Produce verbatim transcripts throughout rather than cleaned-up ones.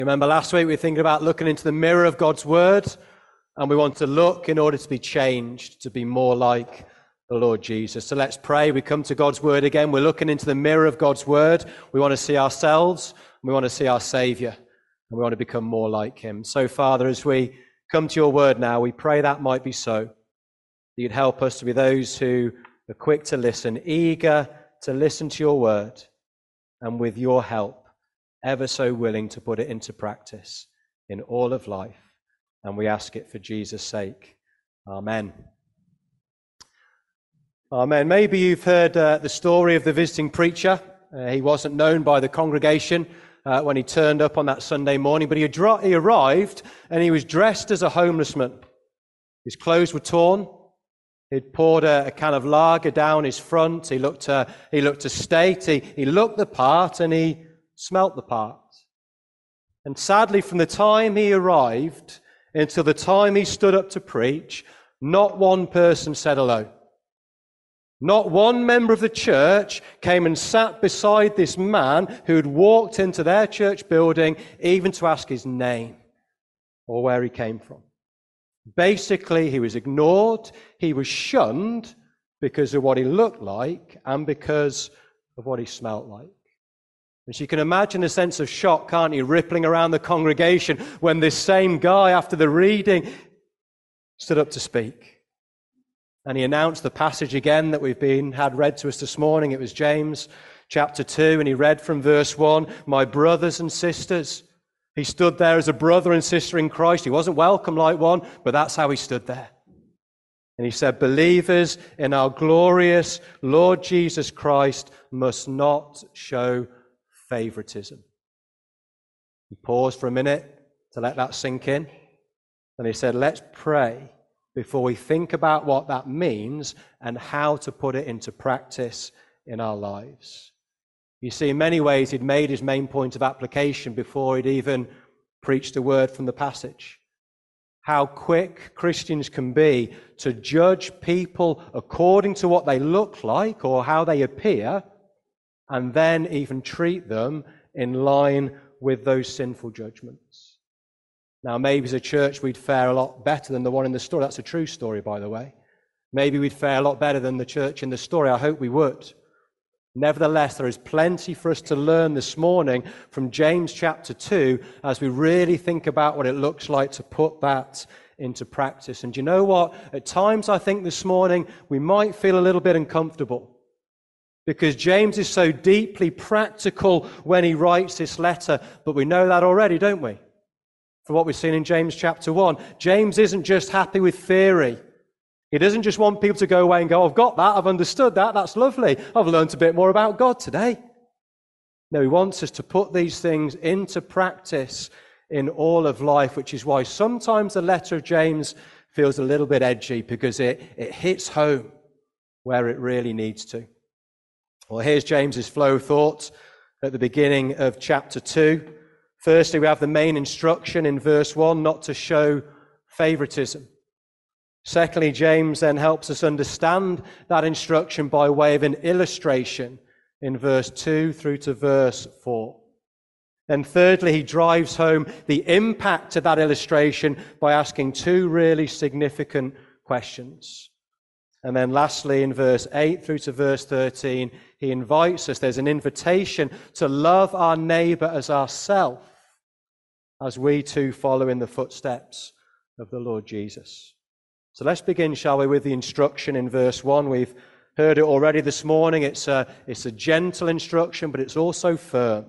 Remember last week we were thinking about looking into the mirror of God's Word, and we want to look in order to be changed, to be more like the Lord Jesus. So let's pray. We come to God's Word again. We're looking into the mirror of God's Word. We want to see ourselves, and we want to see our Saviour, and we want to become more like Him. So, Father, as we come to your Word now, we pray that might be so. That you'd help us to be those who are quick to listen, eager to listen to your Word, and with your help, ever so willing to put it into practice in all of life. And we ask it for Jesus' sake. Amen. Amen. Maybe you've heard uh, the story of the visiting preacher. Uh, he wasn't known by the congregation uh, when he turned up on that Sunday morning, but he, adri- he arrived and he was dressed as a homeless man. His clothes were torn. He'd poured a, a can of lager down his front. He looked, uh, he looked a state. He, he looked the part and he smelt the part. And sadly, from the time he arrived until the time he stood up to preach, not one person said hello. Not one member of the church came and sat beside this man who had walked into their church building even to ask his name or where he came from. Basically, he was ignored, he was shunned because of what he looked like and because of what he smelt like. And so you can imagine a sense of shock, can't you, rippling around the congregation when this same guy, after the reading, stood up to speak. And he announced the passage again that we've been had read to us this morning. It was James chapter two, and he read from verse one, "My brothers and sisters." He stood there as a brother and sister in Christ. He wasn't welcome like one, but that's how he stood there. And he said, "Believers in our glorious Lord Jesus Christ must not show favoritism." He paused for a minute to let that sink in. And he said, let's pray before we think about what that means and how to put it into practice in our lives. You see, in many ways, he'd made his main point of application before he'd even preached a word from the passage. How quick Christians can be to judge people according to what they look like or how they appear, and then even treat them in line with those sinful judgments. Now, maybe as a church we'd fare a lot better than the one in the story. That's a true story, by the way. Maybe we'd fare a lot better than the church in the story. I hope we would. Nevertheless, there is plenty for us to learn this morning from James chapter two as we really think about what it looks like to put that into practice. And do you know what? At times I think this morning we might feel a little bit uncomfortable, because James is so deeply practical when he writes this letter, but we know that already, don't we? From what we've seen in James chapter one. James isn't just happy with theory. He doesn't just want people to go away and go, I've got that, I've understood that, that's lovely, I've learned a bit more about God today. No, he wants us to put these things into practice in all of life, which is why sometimes the letter of James feels a little bit edgy, because it, it hits home where it really needs to. Well, here's James's flow of thought at the beginning of chapter two. Firstly, we have the main instruction in verse one, not to show favoritism. Secondly, James then helps us understand that instruction by way of an illustration in verse two through to verse four. Then thirdly, he drives home the impact of that illustration by asking two really significant questions. And then lastly, in verse eight through to verse thirteen, he invites us, there's an invitation to love our neighbour as ourselves, as we too follow in the footsteps of the Lord Jesus. So let's begin, shall we, with the instruction in verse one. We've heard it already this morning. It's a, it's a gentle instruction, but it's also firm.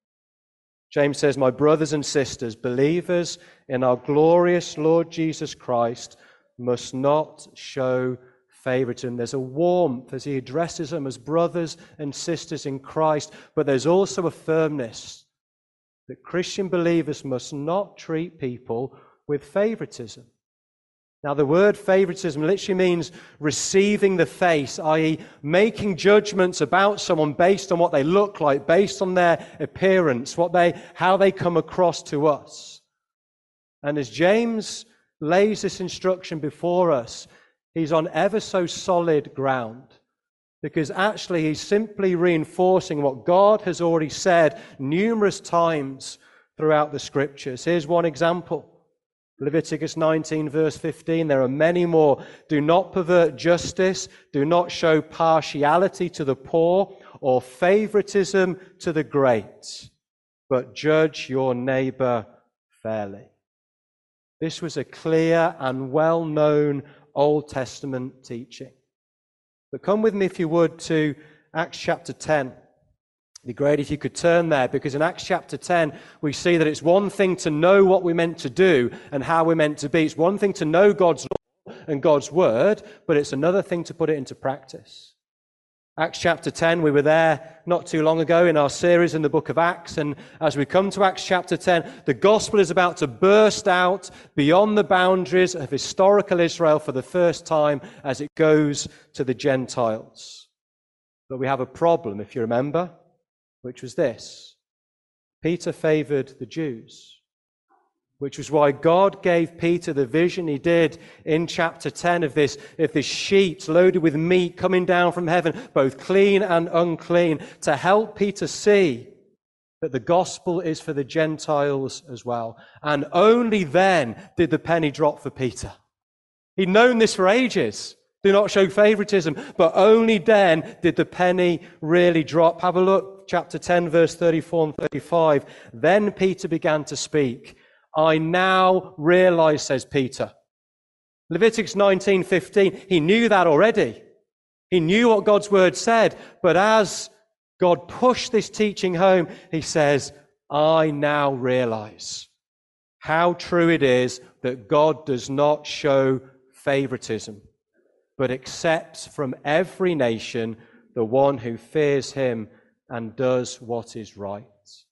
James says, "My brothers and sisters, believers in our glorious Lord Jesus Christ, must not show favoritism." There's a warmth as he addresses them as brothers and sisters in Christ, but there's also a firmness that Christian believers must not treat people with favoritism. Now, the word favoritism literally means receiving the face, that is making judgments about someone based on what they look like, based on their appearance, what they, how they come across to us. And as James lays this instruction before us, he's on ever so solid ground, because actually he's simply reinforcing what God has already said numerous times throughout the Scriptures. Here's one example. Leviticus nineteen, verse fifteen. There are many more. Do not pervert justice. Do not show partiality to the poor or favoritism to the great, but judge your neighbor fairly. This was a clear and well-known Old Testament teaching. But come with me, if you would, to Acts chapter ten. It'd be great if you could turn there, because in Acts chapter ten, we see that it's one thing to know what we're meant to do and how we're meant to be. It's one thing to know God's law and God's word, but it's another thing to put it into practice. Acts chapter ten, we were there not too long ago in our series in the book of Acts, and as we come to Acts chapter ten, the gospel is about to burst out beyond the boundaries of historical Israel for the first time as it goes to the Gentiles. But we have a problem, if you remember, which was this. Peter favored the Jews, which was why God gave Peter the vision he did in chapter ten of this, of this sheet loaded with meat coming down from heaven, both clean and unclean, to help Peter see that the gospel is for the Gentiles as well. And only then did the penny drop for Peter. He'd known this for ages. Do not show favoritism. But only then did the penny really drop. Have a look, chapter ten, verse thirty-four and thirty-five. Then Peter began to speak. I now realize, says Peter. Leviticus nineteen fifteen, he knew that already. He knew what God's word said. But as God pushed this teaching home, he says, I now realize how true it is that God does not show favoritism, but accepts from every nation the one who fears him and does what is right.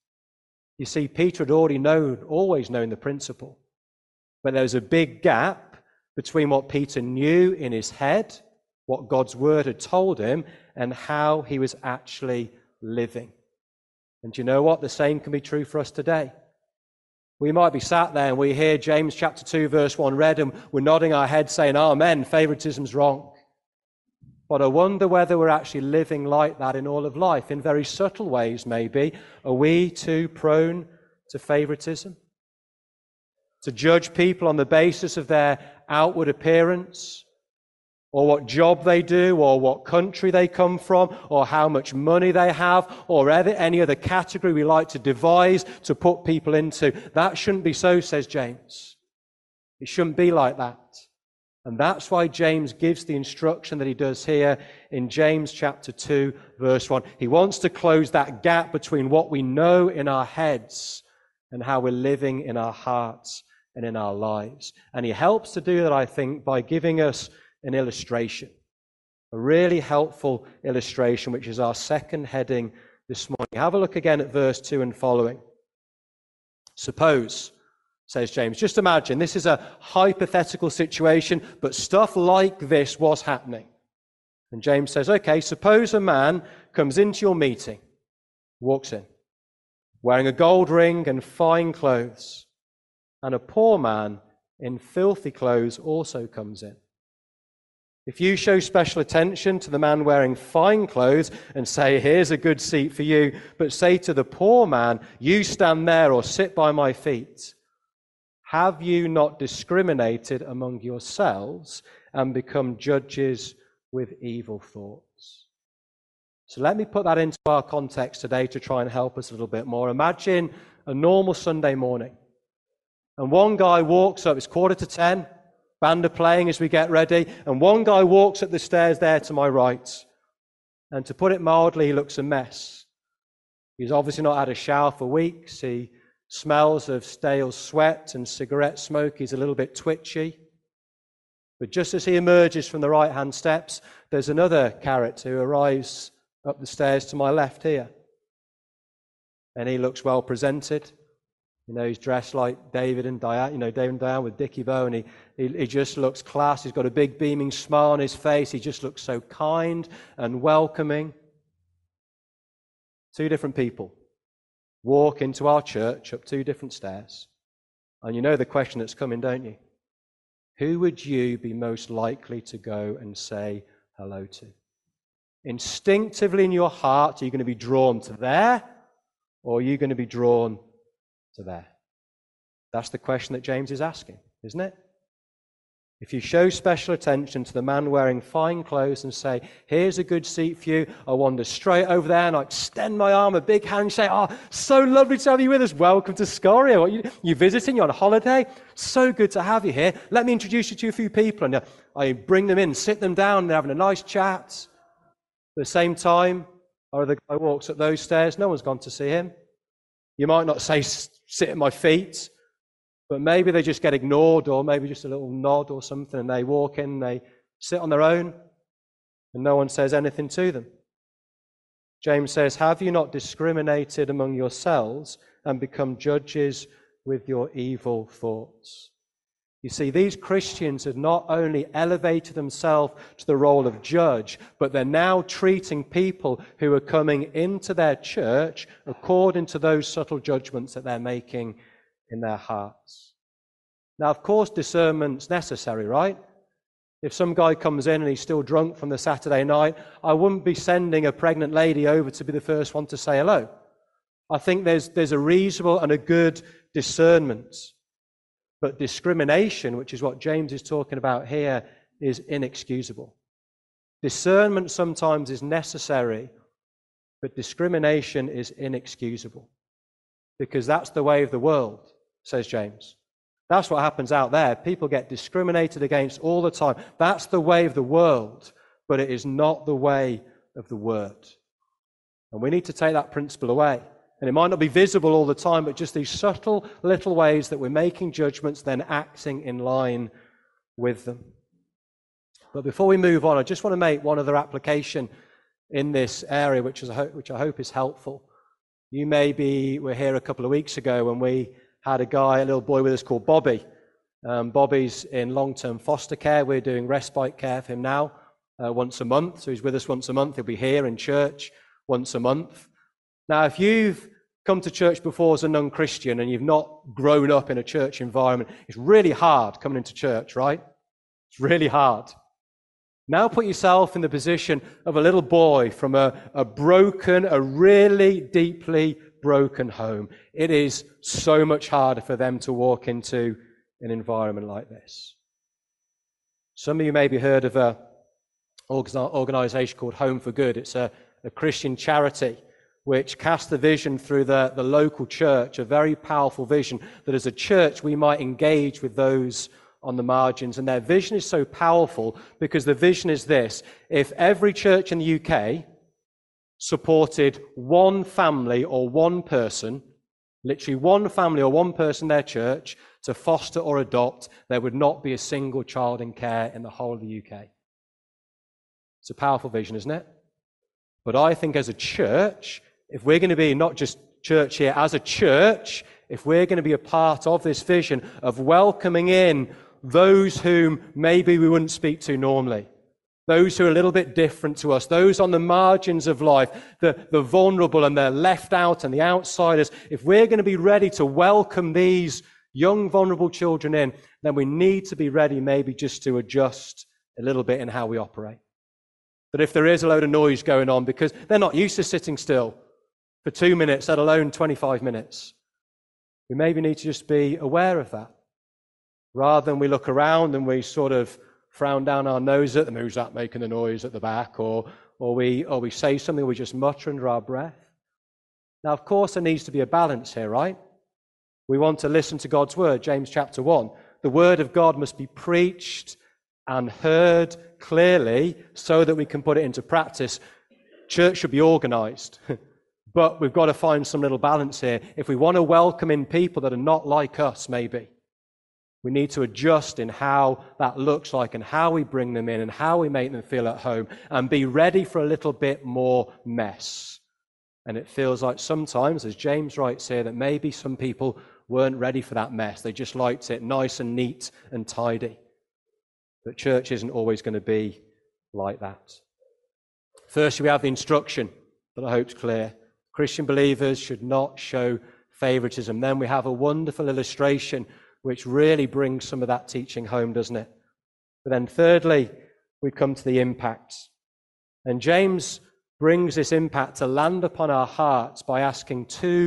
You see, Peter had already known, always known the principle. But there was a big gap between what Peter knew in his head, what God's word had told him, and how he was actually living. And do you know what? The same can be true for us today. We might be sat there and we hear James chapter two, verse one read, and we're nodding our heads saying, Amen, favoritism's wrong. But I wonder whether we're actually living like that in all of life, in very subtle ways maybe. Are we too prone to favoritism? To judge people on the basis of their outward appearance, or what job they do, or what country they come from, or how much money they have, or any other category we like to devise to put people into. That shouldn't be so, says James. It shouldn't be like that. And that's why James gives the instruction that he does here in James chapter two, verse one. He wants to close that gap between what we know in our heads and how we're living in our hearts and in our lives. And he helps to do that, I think, by giving us an illustration, a really helpful illustration, which is our second heading this morning. Have a look again at verse two and following. Suppose, says James, just imagine, this is a hypothetical situation, but stuff like this was happening. And James says, okay, suppose a man comes into your meeting, walks in, wearing a gold ring and fine clothes, and a poor man in filthy clothes also comes in. If you show special attention to the man wearing fine clothes and say, here's a good seat for you, but say to the poor man, you stand there or sit by my feet, have you not discriminated among yourselves and become judges with evil thoughts? So let me put that into our context today to try and help us a little bit more. Imagine a normal Sunday morning, and one guy walks up, it's quarter to ten, band are playing as we get ready, and one guy walks up the stairs there to my right, and to put it mildly, he looks a mess. He's obviously not had a shower for weeks. He smells of stale sweat and cigarette smoke. He's a little bit twitchy. But just as he emerges from the right-hand steps, there's another character who arrives up the stairs to my left here. And he looks well presented. You know, he's dressed like David and Diane, you know, David and Diane with Dickie Bow, and he, he, he just looks class. He's got a big beaming smile on his face. He just looks so kind and welcoming. Two different people walk into our church up two different stairs. And you know the question that's coming, don't you? Who would you be most likely to go and say hello to? Instinctively in your heart, are you going to be drawn to there, or are you going to be drawn to there? That's the question that James is asking, isn't it? If you show special attention to the man wearing fine clothes and say, here's a good seat for you, I wander straight over there and I extend my arm, a big handshake, oh, so lovely to have you with us, welcome to Scoria. What, you, you visiting, you're on holiday? So good to have you here. Let me introduce you to a few people. And I bring them in, sit them down, and they're having a nice chat. At the same time, or the guy walks up those stairs, no one's gone to see him. You might not say, sit at my feet, but maybe they just get ignored, or maybe just a little nod or something, and they walk in, they sit on their own, and no one says anything to them. James says, have you not discriminated among yourselves and become judges with your evil thoughts? You see, these Christians have not only elevated themselves to the role of judge, but they're now treating people who are coming into their church according to those subtle judgments that they're making in their hearts. Now, of course, discernment's necessary, right? If some guy comes in and he's still drunk from the Saturday night, I wouldn't be sending a pregnant lady over to be the first one to say hello. I think there's, there's a reasonable and a good discernment. But discrimination, which is what James is talking about here, is inexcusable. Discernment sometimes is necessary, but discrimination is inexcusable. Because that's the way of the world, says James. That's what happens out there. People get discriminated against all the time. That's the way of the world, but it is not the way of the Word. And we need to take that principle away. And it might not be visible all the time, but just these subtle little ways that we're making judgments, then acting in line with them. But before we move on, I just want to make one other application in this area, which, is, which I hope is helpful. You maybe were here a couple of weeks ago when we had a guy, a little boy with us called Bobby. Um, Bobby's in long-term foster care. We're doing respite care for him now uh, once a month. So he's with us once a month. He'll be here in church once a month. Now, if you've come to church before as a non-Christian and you've not grown up in a church environment, it's really hard coming into church, right? It's really hard. Now put yourself in the position of a little boy from a, a broken, a really deeply broken home. It is so much harder for them to walk into an environment like this. Some of you maybe heard of an organization called Home for Good. It's a, a Christian charity which casts the vision through the, the local church, a very powerful vision that as a church we might engage with those on the margins. And their vision is so powerful because the vision is this: if every church in the U K supported one family or one person, literally one family or one person in their church to foster or adopt, there would not be a single child in care in the whole of the U K. It's a powerful vision, isn't it? But I think as a church, if we're going to be not just church here, as a church, if we're going to be a part of this vision of welcoming in those whom maybe we wouldn't speak to normally, those who are a little bit different to us, those on the margins of life, the, the vulnerable and the left out and the outsiders, if we're going to be ready to welcome these young, vulnerable children in, then we need to be ready maybe just to adjust a little bit in how we operate. That if there is a load of noise going on, because they're not used to sitting still for two minutes, let alone twenty-five minutes, we maybe need to just be aware of that. Rather than we look around and we sort of frown down our nose at them, who's that making the noise at the back, or, or, we, or we say something, we just mutter under our breath. Now, of course, there needs to be a balance here, right? We want to listen to God's word, James chapter one. The word of God must be preached and heard clearly so that we can put it into practice. Church should be organized, but we've got to find some little balance here. If we want to welcome in people that are not like us, maybe, we need to adjust in how that looks like and how we bring them in and how we make them feel at home and be ready for a little bit more mess. And it feels like sometimes, as James writes here, that maybe some people weren't ready for that mess. They just liked it nice and neat and tidy. But church isn't always going to be like that. Firstly, we have the instruction that I hope is clear. Christian believers should not show favoritism. Then we have a wonderful illustration which really brings some of that teaching home, doesn't it? But then thirdly, we come to the impact. And James brings this impact to land upon our hearts by asking two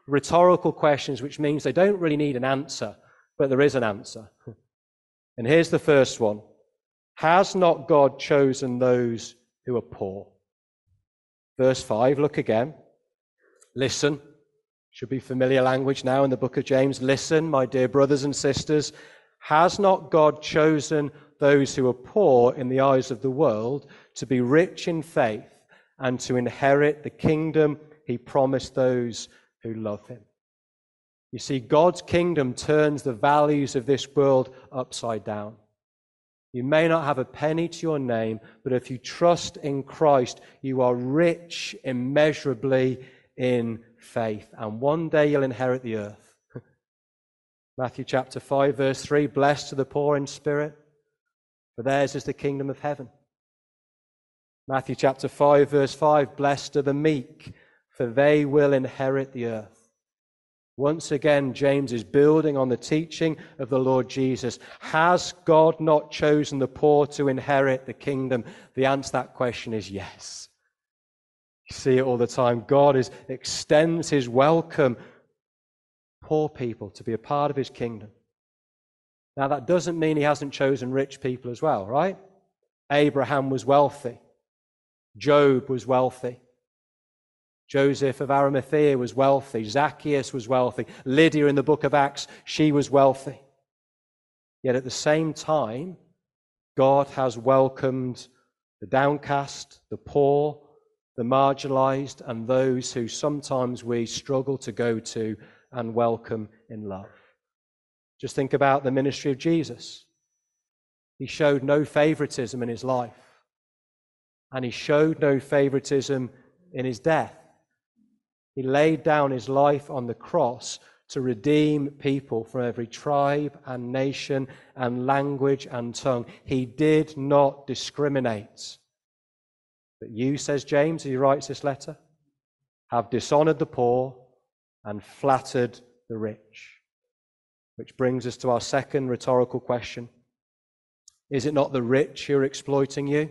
rhetorical questions, which means they don't really need an answer, but there is an answer. And here's the first one. Has not God chosen those who are poor? Verse five, look again. Listen. Should be familiar language now in the book of James. Listen, my dear brothers and sisters. Has not God chosen those who are poor in the eyes of the world to be rich in faith and to inherit the kingdom he promised those who love him? You see, God's kingdom turns the values of this world upside down. You may not have a penny to your name, but if you trust in Christ, you are rich immeasurably in faith. And one day you'll inherit the earth. Matthew chapter five, verse three, blessed are the poor in spirit, for theirs is the kingdom of heaven. Matthew chapter five, verse five, blessed are the meek, for they will inherit the earth. Once again, James is building on the teaching of the Lord Jesus. Has God not chosen the poor to inherit the kingdom? The answer to that question is yes. You see it all the time. God is, extends his welcome to poor people to be a part of his kingdom. Now, that doesn't mean he hasn't chosen rich people as well, right? Abraham was wealthy. Job was wealthy. Joseph of Arimathea was wealthy. Zacchaeus was wealthy. Lydia in the book of Acts, she was wealthy. Yet at the same time, God has welcomed the downcast, the poor, the marginalized, and those who sometimes we struggle to go to and welcome in love. Just think about the ministry of Jesus. He showed no favoritism in his life, and he showed no favoritism in his death. He laid down his life on the cross to redeem people from every tribe and nation and language and tongue. He did not discriminate. But you, says James, as he writes this letter, have dishonored the poor and flattered the rich. Which brings us to our second rhetorical question. Is it not the rich who are exploiting you?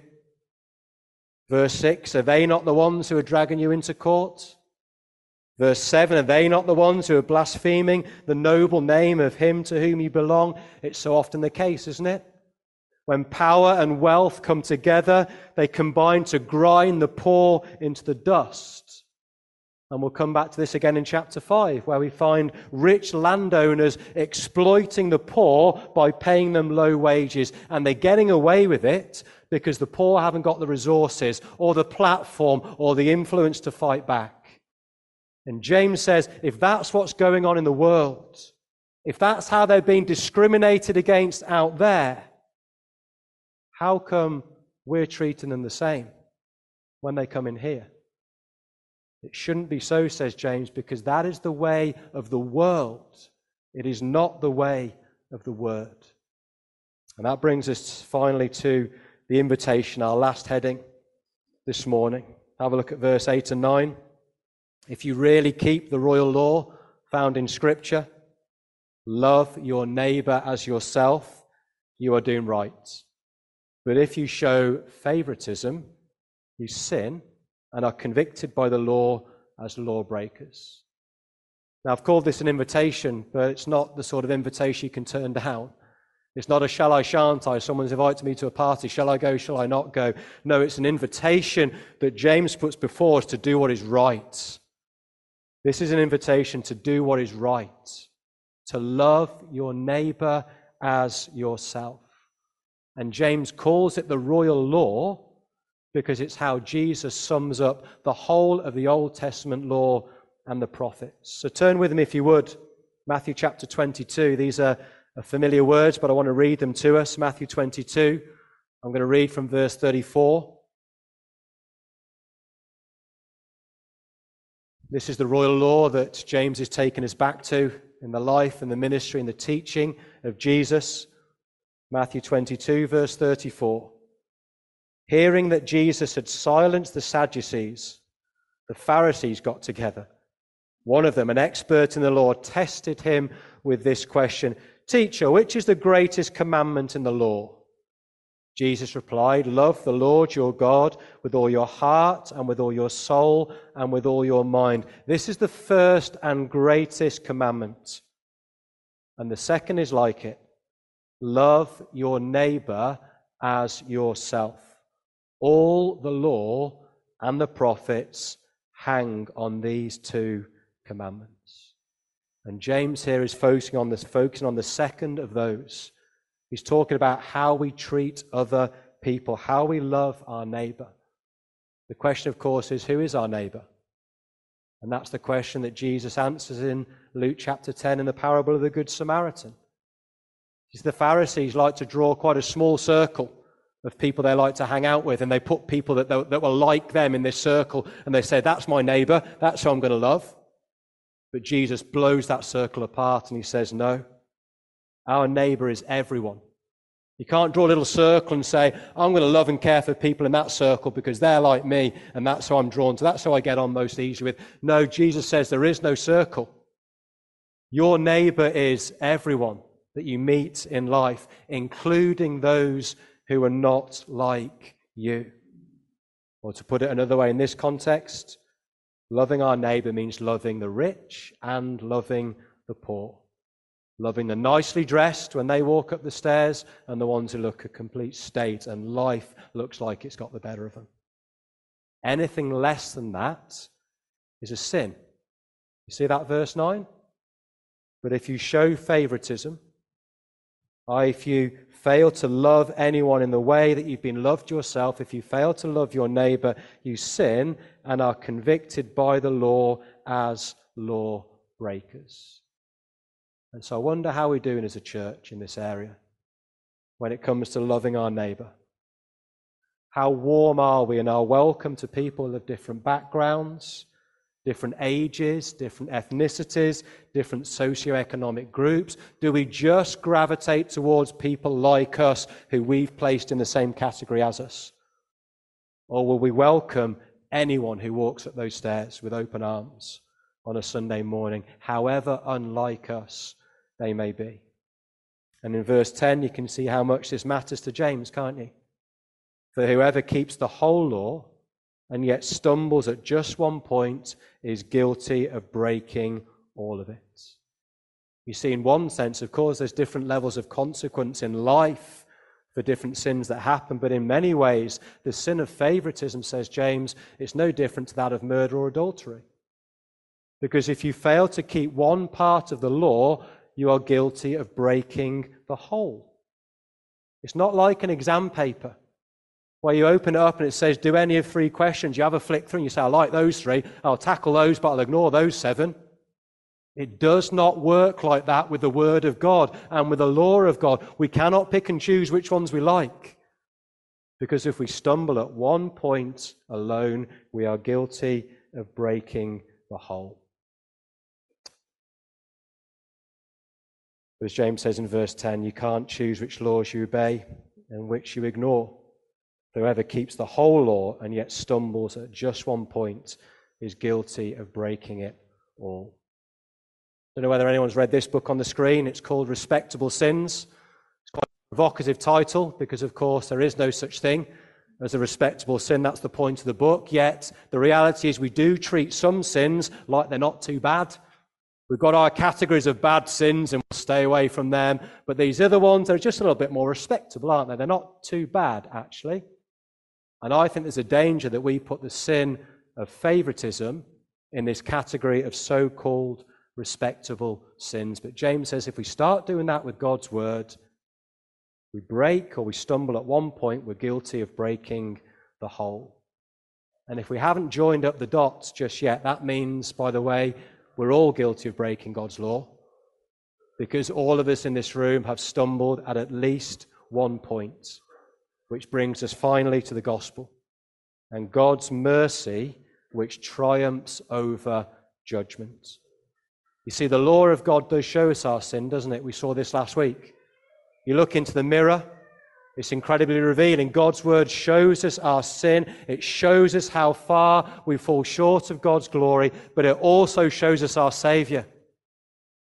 Verse six, are they not the ones who are dragging you into court? Verse seven, are they not the ones who are blaspheming the noble name of him to whom you belong? It's so often the case, isn't it? When power and wealth come together, they combine to grind the poor into the dust. And we'll come back to this again in chapter five, where we find rich landowners exploiting the poor by paying them low wages. And they're getting away with it because the poor haven't got the resources or the platform or the influence to fight back. And James says, if that's what's going on in the world, if that's how they're being discriminated against out there, how come we're treating them the same when they come in here? It shouldn't be so, says James, because that is the way of the world. It is not the way of the word. And that brings us finally to the invitation, our last heading this morning. Have a look at verse eight and nine. If you really keep the royal law found in Scripture, love your neighbor as yourself, you are doing right. But if you show favoritism, you sin and are convicted by the law as lawbreakers. Now, I've called this an invitation, but it's not the sort of invitation you can turn down. It's not a shall I, shan't I? Someone's invited me to a party. Shall I go? Shall I not go? No, it's an invitation that James puts before us to do what is right. This is an invitation to do what is right, to love your neighbor as yourself. And James calls it the royal law because it's how Jesus sums up the whole of the Old Testament law and the prophets. So turn with me, if you would, Matthew chapter twenty-two. These are familiar words, but I want to read them to us. Matthew twenty-two. I'm going to read from verse thirty-four. This is the royal law that James is taking us back to in the life and the ministry and the teaching of Jesus. Matthew twenty-two, verse thirty-four. Hearing that Jesus had silenced the Sadducees, the Pharisees got together. One of them, an expert in the law, tested him with this question: Teacher, which is the greatest commandment in the law? Jesus replied, love the Lord your God with all your heart and with all your soul and with all your mind. This is the first and greatest commandment. And the second is like it. Love your neighbor as yourself. All the law and the prophets hang on these two commandments. And James here is focusing on this, focusing on the second of those. He's talking about how we treat other people, how we love our neighbor. The question, of course, is who is our neighbor? And that's the question that Jesus answers in Luke chapter ten in the parable of the Good Samaritan. The Pharisees like to draw quite a small circle of people they like to hang out with, and they put people that, that were like them in this circle, and they say, that's my neighbor, that's who I'm going to love. But Jesus blows that circle apart, and he says, no. Our neighbor is everyone. You can't draw a little circle and say, I'm going to love and care for people in that circle because they're like me and that's who I'm drawn to. That's who I get on most easily with. No, Jesus says there is no circle. Your neighbor is everyone that you meet in life, including those who are not like you. Or to put it another way in this context, loving our neighbor means loving the rich and loving the poor. Loving the nicely dressed when they walk up the stairs and the ones who look a complete state and life looks like it's got the better of them. Anything less than that is a sin. You see that verse nine? But if you show favoritism, if you fail to love anyone in the way that you've been loved yourself, if you fail to love your neighbor, you sin and are convicted by the law as law breakers. And so I wonder how we're doing as a church in this area when it comes to loving our neighbor. How warm are we in our welcome to people of different backgrounds, different ages, different ethnicities, different socioeconomic groups? Do we just gravitate towards people like us who we've placed in the same category as us? Or will we welcome anyone who walks up those stairs with open arms on a Sunday morning, however unlike us they may be? And in verse ten, you can see how much this matters to James, can't you? For whoever keeps the whole law and yet stumbles at just one point is guilty of breaking all of it. You see, in one sense, of course, there's different levels of consequence in life for different sins that happen, but in many ways, the sin of favoritism, says James, it's no different to that of murder or adultery. Because if you fail to keep one part of the law, you are guilty of breaking the whole. It's not like an exam paper where you open it up and it says, do any of three questions. You have a flick through and you say, I like those three. I'll tackle those, but I'll ignore those seven. It does not work like that with the Word of God and with the law of God. We cannot pick and choose which ones we like. Because if we stumble at one point alone, we are guilty of breaking the whole. As James says in verse ten, you can't choose which laws you obey and which you ignore. Whoever keeps the whole law and yet stumbles at just one point is guilty of breaking it all. I don't know whether anyone's read this book on the screen. It's called Respectable Sins. It's quite a provocative title because, of course, there is no such thing as a respectable sin. That's the point of the book. Yet the reality is we do treat some sins like they're not too bad. We've got our categories of bad sins and we'll stay away from them. But these other ones are just a little bit more respectable, aren't they? They're not too bad, actually. And I think there's a danger that we put the sin of favoritism in this category of so-called respectable sins. But James says if we start doing that with God's word, we break or we stumble at one point, we're guilty of breaking the whole. And if we haven't joined up the dots just yet, that means, by the way, we're all guilty of breaking God's law, because all of us in this room have stumbled at at least one point. Which brings us finally to the gospel and God's mercy, which triumphs over judgment. You see, the law of God does show us our sin, doesn't it? We saw this last week. You look into the mirror, it's incredibly revealing. God's word shows us our sin. It shows us how far we fall short of God's glory, but it also shows us our Savior.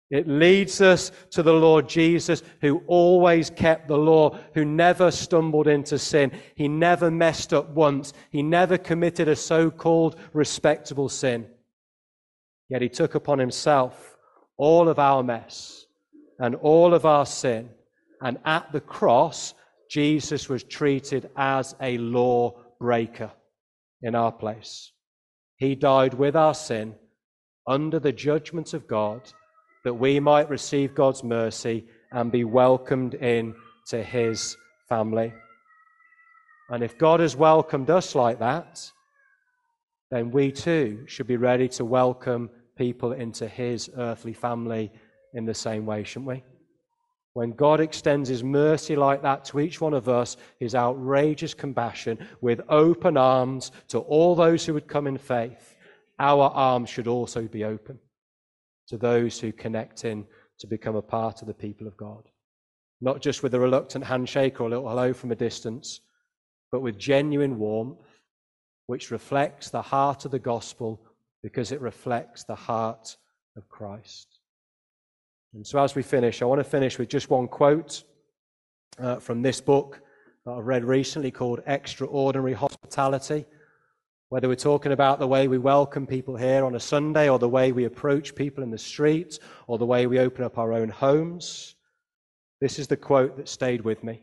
It leads us to the Lord Jesus, who always kept the law, who never stumbled into sin. He never messed up once. He never committed a so-called respectable sin. Yet he took upon himself all of our mess and all of our sin. And at the cross, Jesus was treated as a lawbreaker in our place. He died with our sin under the judgment of God, that we might receive God's mercy and be welcomed in to his family. And if God has welcomed us like that, then we too should be ready to welcome people into his earthly family in the same way, shouldn't we? When God extends his mercy like that to each one of us, his outrageous compassion, with open arms to all those who would come in faith, our arms should also be open to those who connect in to become a part of the people of God. Not just with a reluctant handshake or a little hello from a distance, but with genuine warmth, which reflects the heart of the gospel because it reflects the heart of Christ. And so as we finish, I want to finish with just one quote uh, from this book that I've read recently called Extraordinary Hospitality. Whether we're talking about the way we welcome people here on a Sunday, or the way we approach people in the street, or the way we open up our own homes, this is the quote that stayed with me.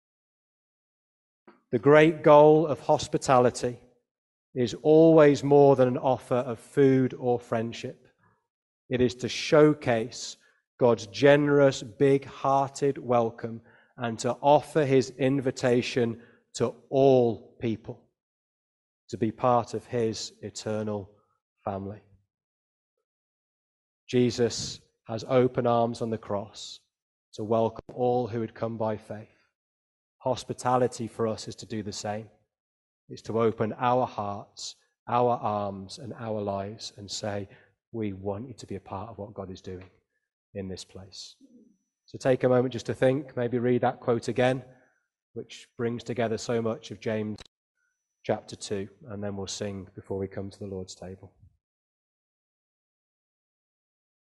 The great goal of hospitality is always more than an offer of food or friendship. It is to showcase God's generous, big-hearted welcome and to offer his invitation to all people to be part of his eternal family. Jesus has open arms on the cross to welcome all who would come by faith. Hospitality for us is to do the same. It's to open our hearts, our arms, and our lives and say, we want you to be a part of what God is doing in this place. So take a moment just to think, maybe read that quote again, which brings together so much of James chapter two, and then we'll sing before we come to the Lord's table.